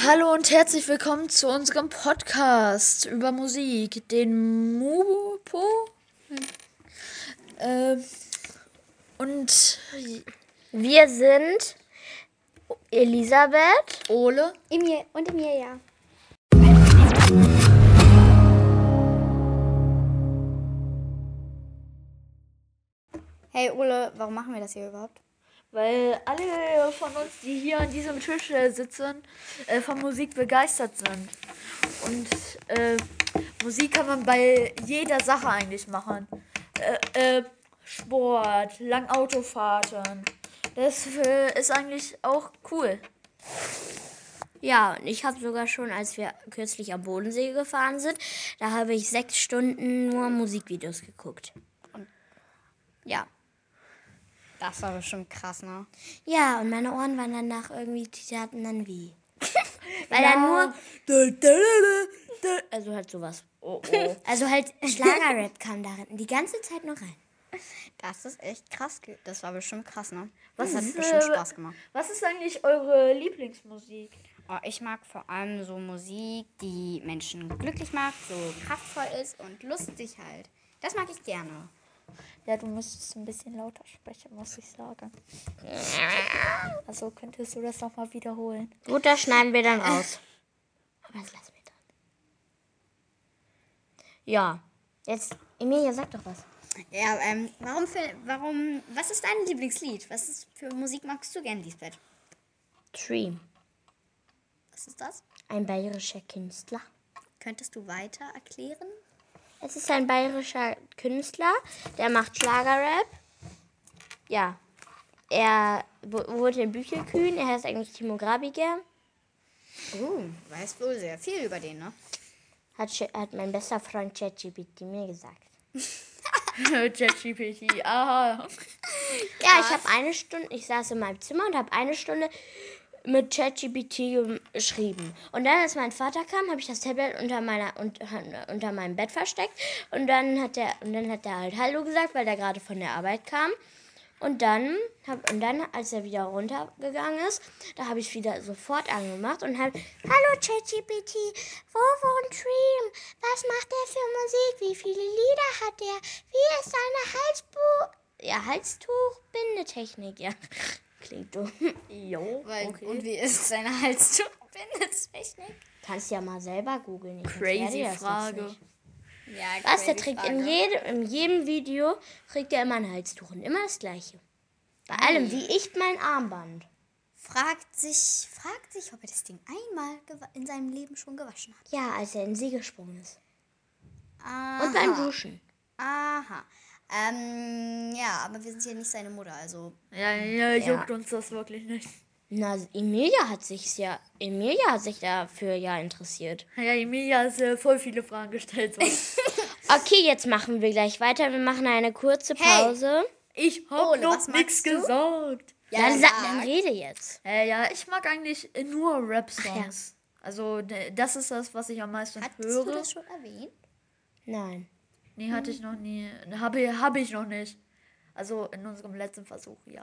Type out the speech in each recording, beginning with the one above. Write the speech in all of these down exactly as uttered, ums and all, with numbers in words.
Hallo und herzlich willkommen zu unserem Podcast über Musik, den Mupo. Äh, und wir sind Elisabeth, Ole Emil und Emilia. Hey Ole, warum machen wir das hier überhaupt? Weil alle von uns, die hier an diesem Tisch äh, sitzen, äh, von Musik begeistert sind. Und äh, Musik kann man bei jeder Sache eigentlich machen. Äh, äh, Sport, lang Autofahrten. Das äh, ist eigentlich auch cool. Ja, und ich habe sogar schon, als wir kürzlich am Bodensee gefahren sind, da habe ich sechs Stunden nur Musikvideos geguckt. Und ja. Das war bestimmt krass, ne? Ja, und meine Ohren waren danach irgendwie, die taten dann weh. Weil ja. dann nur... Also halt sowas. Oh, oh. Also halt Schlagerrap kam da die ganze Zeit noch rein. Das ist echt krass. Das war bestimmt krass, ne? Was das ist, hat bestimmt äh, Spaß gemacht. Was ist eigentlich eure Lieblingsmusik? Oh, ich mag vor allem so Musik, die Menschen glücklich macht, so kraftvoll ist und lustig halt. Das mag ich gerne. Ja, du müsstest ein bisschen lauter sprechen, muss ich sagen. Also könntest du das nochmal wiederholen? Gut, das schneiden wir dann raus. Aber das lassen wir dann. Ja, jetzt, Emilia, sag doch was. Ja, ähm, warum, für, warum, was ist dein Lieblingslied? Was ist für Musik magst du gern, Lisbeth? Dream. Was ist das? Ein bayerischer Künstler. Könntest du weiter erklären? Es ist ein bayerischer Künstler, der macht Schlagerrap. Ja, er wurde in Büchelkühn, er heißt eigentlich Timo Grabiger. Oh, weißt wohl sehr viel über den, ne? Hat, hat mein bester Freund ChatGPT mir gesagt. ChatGPT, aha. Ja, ich habe eine Stunde, ich saß in meinem Zimmer und habe eine Stunde mit ChatGPT geschrieben. Und dann, als mein Vater kam, habe ich das Tablet unter meiner unter, unter meinem Bett versteckt und dann hat er und dann hat er halt Hallo gesagt, weil er gerade von der Arbeit kam. Und dann hab, und dann, als er wieder runtergegangen ist, da habe ich wieder sofort angemacht und habe Hallo ChatGPT, wo wohnt Dream? Was macht der für Musik? Wie viele Lieder hat er? Wie ist seine Halsbuch? Ja, Halstuch-Bindetechnik, ja. Klingt dumm. Jo, okay. Und wie ist seine Halstuch-Bindetechnik? Kannst ja mal selber googeln. Crazy Frage. Ja, Was, der trägt in jedem, in jedem Video, trägt er immer ein Halstuch und immer das Gleiche. Bei mhm. allem, wie ich mein Armband. Fragt sich, fragt sich, ob er das Ding einmal in seinem Leben schon gewaschen hat. Ja, als er in den See gesprungen ist. Aha. Und beim Duschen. Aha. Ähm, ja, aber wir sind ja nicht seine Mutter, also... Ja, ja, juckt ja. uns das wirklich nicht. Na, Emilia hat sich ja, Emilia hat sich dafür ja interessiert. Ja, Emilia hat äh, voll viele Fragen gestellt. So. Okay, jetzt machen wir gleich weiter. Wir machen eine kurze Pause. Hey, ich hab Ole, noch nichts gesagt. Ja, dann, sag, dann rede jetzt. Äh, ja, ich mag eigentlich nur Rap-Songs. Ja. Also, das ist das, was ich am meisten Hattest höre. Hast du das schon erwähnt? Nein. Nee, hatte ich noch nie. Habe hab ich noch nicht. Also, in unserem letzten Versuch, ja.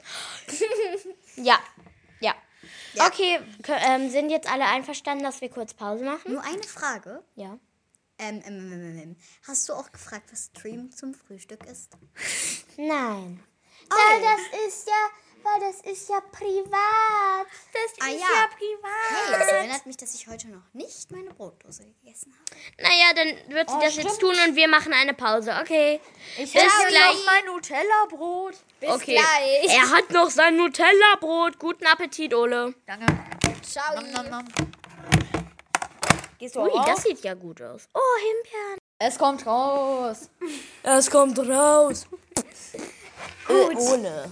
ja. Ja. ja. Okay, ähm, sind jetzt alle einverstanden, dass wir kurz Pause machen? Nur eine Frage. Ja. Ähm, ähm, ähm, ähm. Hast du auch gefragt, was Stream zum Frühstück ist? Nein. Oh. Weil das ist ja, weil das ist ja privat. Das ah, ist ja. ja privat. Hey, das erinnert mich, dass ich heute noch nicht meine Brotdose gegessen habe. Naja, dann wird sie oh, das stimmt. jetzt tun und wir machen eine Pause. Okay. Ich Bis habe gleich noch mein Nutella-Brot. Bis okay. gleich. Er hat noch sein Nutella-Brot. Guten Appetit, Ole. Danke. Ciao. Nom, nom, nom. Gehst du Ui, das sieht ja gut aus. Oh, Himbeeren. Es kommt raus. Es kommt raus. Gut. Äh, Ole.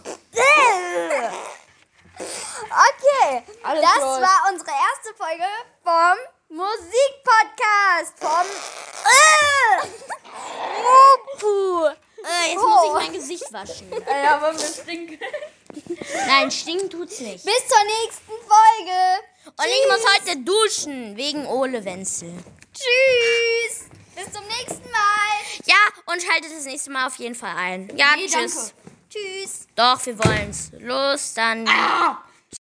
Okay, Alles das los. war unsere erste Folge vom Musikpodcast. Vom äh, Mupu. Äh, jetzt oh. muss ich mein Gesicht waschen. Ja, aber wir stinken. Nein, stinken tut's nicht. Bis zur nächsten Folge. Und Tschüss. Ich muss heute duschen, wegen Ole Wenzel. Tschüss. Bis zum nächsten Mal. Ja, und schaltet das nächste Mal auf jeden Fall ein. Ja, nee, tschüss. Danke. Tschüss. Doch, wir wollen's. Los, dann. Ah!